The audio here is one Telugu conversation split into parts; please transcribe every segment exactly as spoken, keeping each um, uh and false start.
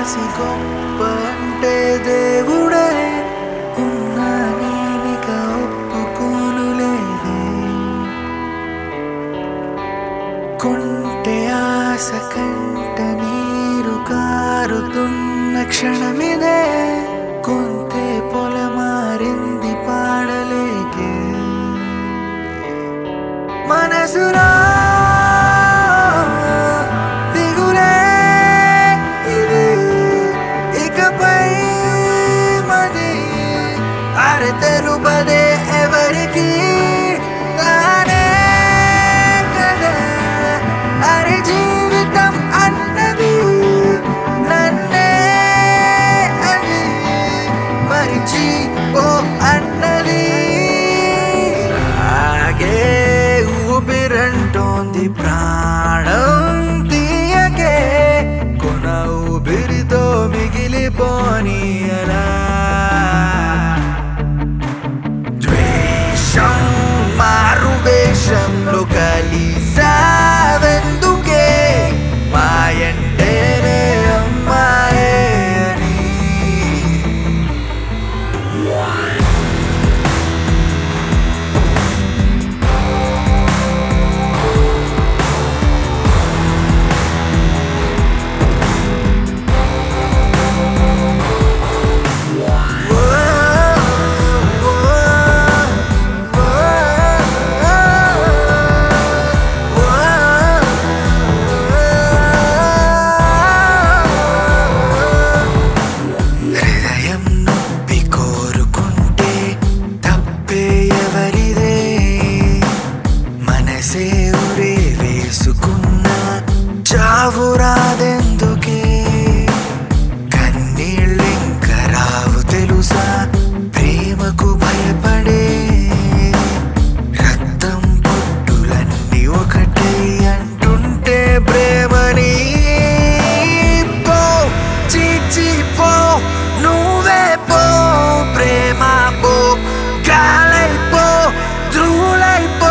రాసి గొప్ప అంటే దేవుడే ఉన్నా నేనిక ఒప్పుకోనులేదే. కొంటె ఆశ కంట నీరు కారుతున్న క్షణమిదే. కొంతే పొలమారింది పాడలేకే మనసులో దిగులే ఇది ఇకపై మది అరె తెలుపదే ఎవరికి తానే కదా. అరె జీవితం అన్నది నన్నే అది మరిచి ఓ అన్నది. ఆగే ఊపిరంటోంది ప్రాణం తీయకే కొన ఊపిరితో మిగిలిపోని అలా. ద్వేషం మారు వేషంలో కలిసావెందుకే మాయంటేనే అమ్మాయే అని. హృదయం నొప్పి కోరుకుంటే తప్పే ఎవరిదే. మనసే ఉరే వేసుకున్నా చావు రాదెందుకే. కన్నీళ్ళింక రావు తెలుసా ప్రేమకు భయపడే. రక్తం పొట్టులన్నీ ఒకటే అంటుంటే ప్రేమని పో చీచి పో నువ్వే పో ప్రేమ పో గాలైపో ధూళైపో.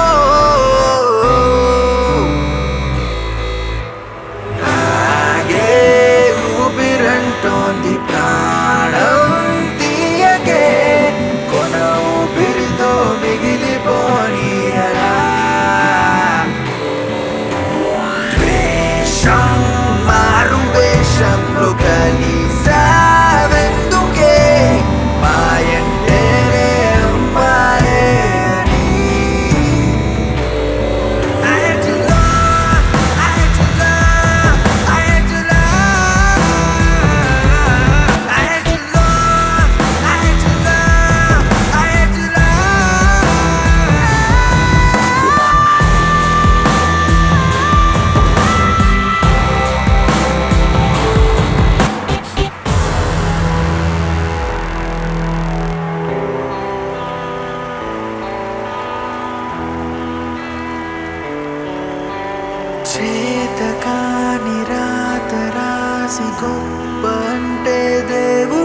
ఆగే ఊపిరంటోంది ప్రాణం తీయకే కొన ఊపిరితో మిగిలిపోని అలా. ద్వేషం మారు వేషంలో కలిసావెందుకే మాయంటేనే అమ్మాయే అని. I had to love, I had to love, I had to love, I had to love, I had to love, I had to చేతకాని రాత రాసి గొప్ప అంటే దేవుడే